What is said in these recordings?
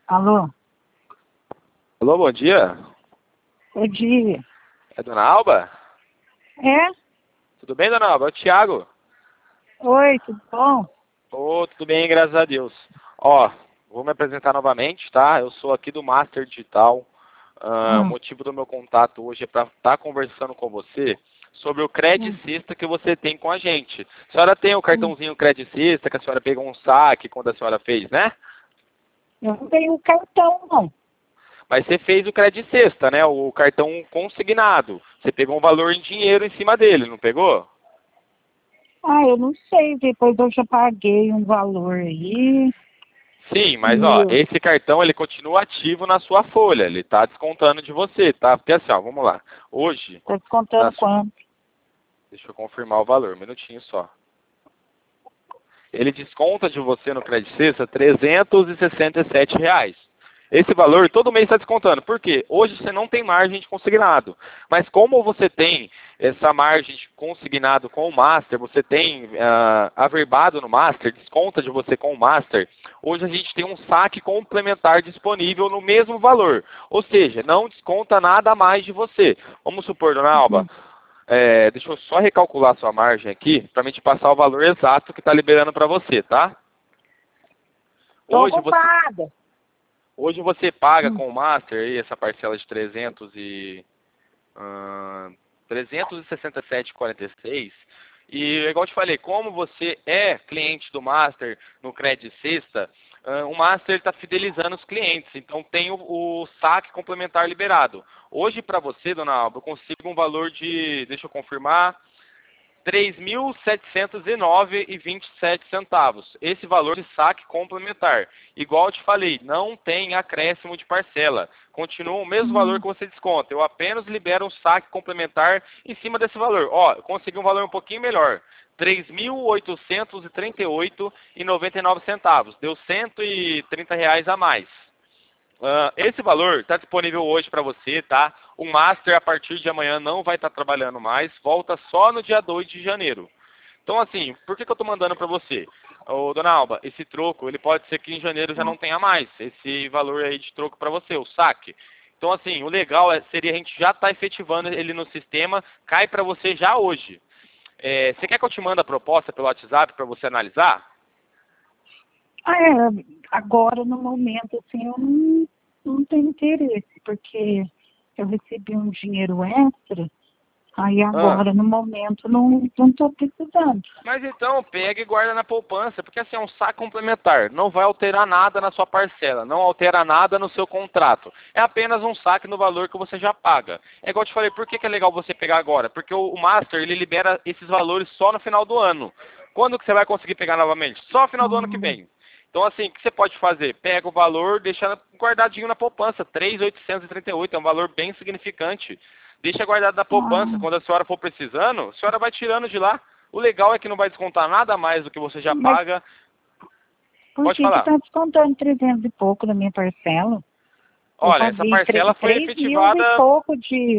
Alô? Alô, bom dia. Bom dia. É Dona Alba? É? Tudo bem, Dona Alba? É o Thiago. Oi, tudo bom? Ô, tudo bem, graças a Deus. Ó, vou me apresentar novamente, tá? Eu sou aqui do Master Digital. O Hum, motivo do meu contato hoje é para estar conversando com você sobre o hum, Credicista que você tem com a gente. A senhora tem o hum. cartãozinho Credicista que a senhora pegou um saque quando a senhora fez, né? Eu não tenho cartão, não. Mas você fez o Credicista, né? O cartão consignado. Você pegou um valor em dinheiro em cima dele, não pegou? Ah, eu não sei. Depois eu já paguei um valor aí. Sim, mas E ó, eu esse cartão ele continua ativo na sua folha, ele tá descontando de você, tá? Porque assim, ó, vamos lá. Hoje, tô na descontando su- quanto? deixa eu confirmar o valor, um minutinho só. Ele desconta de você no Credit Sexta R$ 367. Esse valor todo mês está descontando. Por quê? Hoje você não tem margem de consignado. Mas como você tem essa margem de consignado com o Master, você tem averbado no Master, desconta de você com o Master, hoje a gente tem um saque complementar disponível no mesmo valor. Ou seja, não desconta nada a mais de você. Vamos supor, Dona Alba, Uhum. deixa eu só recalcular a sua margem aqui para me te passar o valor exato que está liberando para você, tá? Tô Hoje você, ocupada. hoje você paga Hum. com o Master aí essa parcela de 367,46. E igual eu te falei, como você é cliente do Master no Credit Sexta, o Master está fidelizando os clientes. Então tem o saque complementar liberado. Hoje para você, Dona Alba, eu consigo um valor de, deixa eu confirmar, 3.709,27 centavos. Esse valor de saque complementar. Igual eu te falei, não tem acréscimo de parcela. Continua o mesmo valor Hum. que você desconta. Eu apenas libero um saque complementar em cima desse valor. Ó, eu consegui um valor um pouquinho melhor. 3.838,99 centavos. Deu R$ 130 a mais. Esse valor está disponível hoje para você, tá? O Master, a partir de amanhã, não vai estar trabalhando mais, volta só no dia 2 de janeiro. Então, assim, por que eu estou mandando para você? Ô, Dona Alba, esse troco, ele pode ser que em janeiro já não tenha mais esse valor aí de troco para você, o saque. Então, assim, o legal seria a gente já estar efetivando ele no sistema, cai para você já hoje. Você quer que eu te mande a proposta pelo WhatsApp para você analisar? Ah, é. Agora, no momento, assim, eu não tenho interesse, porque eu recebi um dinheiro extra. Aí Ah. agora, no momento, não tô precisando. Mas então, pega e guarda na poupança, porque assim é um saque complementar. Não vai alterar nada na sua parcela, não altera nada no seu contrato. É apenas um saque no valor que você já paga. É igual eu te falei, por que é legal você pegar agora? Porque o Master, ele libera esses valores só no final do ano. Quando que você vai conseguir pegar novamente? Só no final do ano que Hum. vem. Então, assim, o que você pode fazer? Pega o valor, deixa guardadinho na poupança. 3.838 é um valor bem significante. Deixa guardado na poupança. Ah, Quando a senhora for precisando, a senhora vai tirando de lá. O legal é que não vai descontar nada a mais do que você já mas paga. por Pode que que falar. tá descontando 300 e pouco da minha parcela? Eu Olha, essa paguei parcela foi 3 mil e efetivada. pouco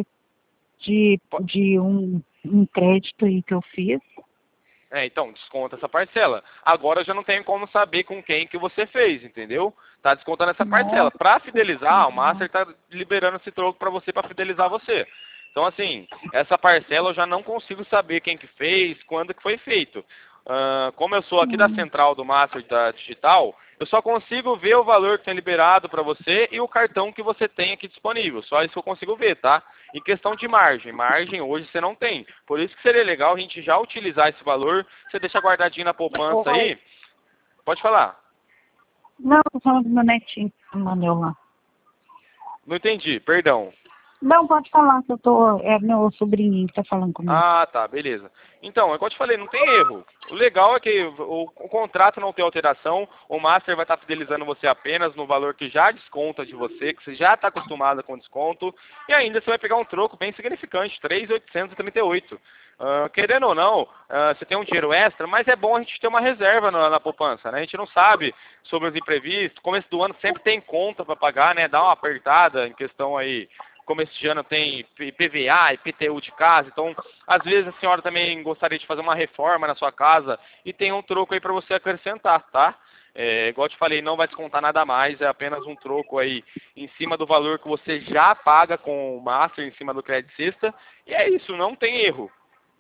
de um crédito aí que eu fiz. Então, desconta essa parcela. Agora eu já não tenho como saber com quem que você fez, entendeu? Tá descontando essa parcela. Nossa Para fidelizar, o Master Senhora. tá liberando esse troco para você, para fidelizar você. Então, assim, essa parcela eu já não consigo saber quem que fez, quando que foi feito. Como eu sou aqui da Hum, central do Master da Digital, eu só consigo ver o valor que tem liberado para você e o cartão que você tem aqui disponível. Só isso que eu consigo ver, tá? Em questão de margem hoje você não tem. Por isso que seria legal a gente já utilizar esse valor. Você deixa guardadinho na poupança oi. aí. Pode falar. Não, tô falando do meu netinho que mandou lá. Não entendi, perdão. Não, pode falar que eu tô. É meu sobrinho que tá falando comigo. Ah, tá, beleza. Então, é como eu te falei, não tem erro. O legal é que o contrato não tem alteração, o Master vai estar fidelizando você apenas no valor que já desconta de você, que você já está acostumado com desconto, e ainda você vai pegar um troco bem significante, 3.838. Querendo ou não, você tem um dinheiro extra, mas é bom a gente ter uma reserva na poupança, né? A gente não sabe sobre os imprevistos, começo do ano sempre tem conta para pagar, né? Dá uma apertada em questão aí, como esse ano tem IPVA, IPTU de casa, então às vezes a senhora também gostaria de fazer uma reforma na sua casa e tem um troco aí para você acrescentar, tá? Igual eu te falei, não vai descontar nada mais, é apenas um troco aí em cima do valor que você já paga com o Master, em cima do Credicista. E é isso, não tem erro.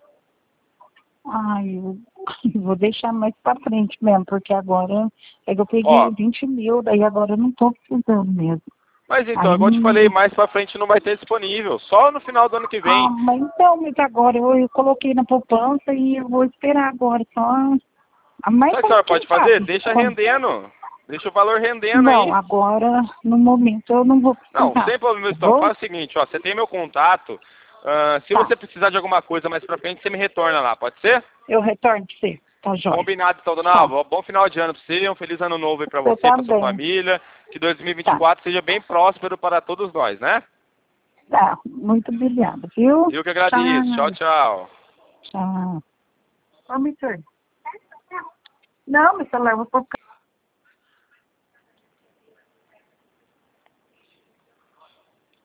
Ai, eu vou deixar mais pra frente mesmo, porque agora é que eu peguei Ó, 20 mil, daí agora eu não tô precisando mesmo. mas então, Aí, igual eu te falei, mais pra frente não vai ter disponível, só no final do ano que vem. mas então, mas agora eu coloquei na poupança e eu vou esperar agora só. Mas Sabe o que a senhora quem pode fazer? sabe? Deixa rendendo. Deixa o valor rendendo Não, aí. agora, no momento, eu não vou Não, precisar. sem problema, Eu então. vou? Faz o seguinte, ó, você tem meu contato. Se Tá. você precisar de alguma coisa mais pra frente, você me retorna lá, pode ser? Eu retorno pra você. Tá jóia. Combinado, então, dona Tá. Alva. Bom final de ano pra você, um feliz ano novo aí pra Você você, pra sua também. família. Que Tá. 2024 seja bem próspero para todos nós, né? Tá. Muito obrigada, viu? Eu que agradeço. Tchau, Tchau. tchau. Tchau. Ô, Mister. Não, meu celular, eu vou colocar.